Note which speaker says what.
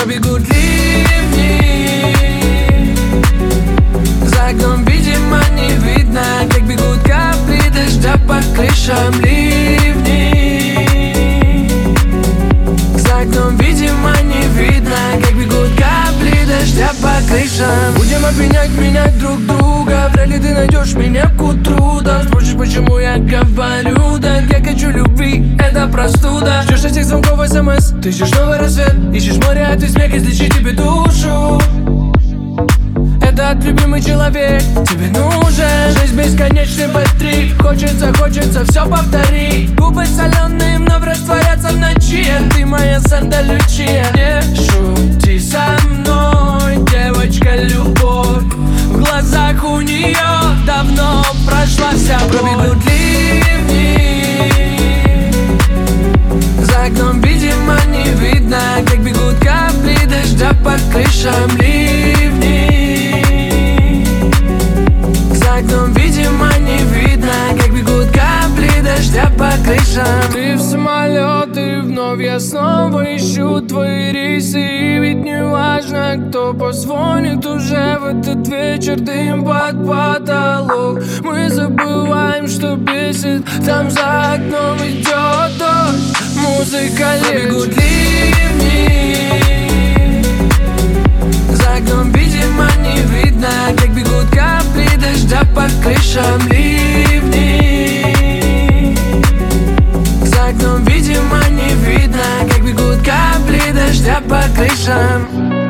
Speaker 1: Пробегут ливни, за окном, видимо, не видно, как бегут капли дождя по крышам. Ливни, за окном, видимо, не видно, как бегут капли дождя по крышам. Будем обвинять, менять друг друга. Вряд ли ты найдешь меня к утру. Да, спросишь, почему я говорю так. Я хочу любви, это простуда. Ждешь этих звонков СМС, ты ищешь новый рассвет. Ищешь море, а ты смех, излечить тебе душу. Этот любимый человек тебе нужен. Жизнь бесконечный бэтрик. Хочется все повторить. Губы соленые вновь растворятся в ночи. Ты моя Санта-Лючия. Не шути со мной, девочка, любовь. В глазах у нее давно прошла вся боль. Пробегут ливни, за окном, видимо, не видно, как бегут капли дождя по крышам. Ливни, за окном, видимо, не видно, как бегут капли дождя по крышам. Ты в самолет, и вновь я снова ищу твои рейсы. И ведь не важно, кто позвонит уже в этот вечер. Дым под потолок, мы забываем, что бесит. Там за окном идет дождь, музыка лечит. Пробегут ливни, за окном, видимо, не видно, как бегут капли дождя по крышам. Ливни, за окном, видимо, не видно, как бегут капли дождя по крышам.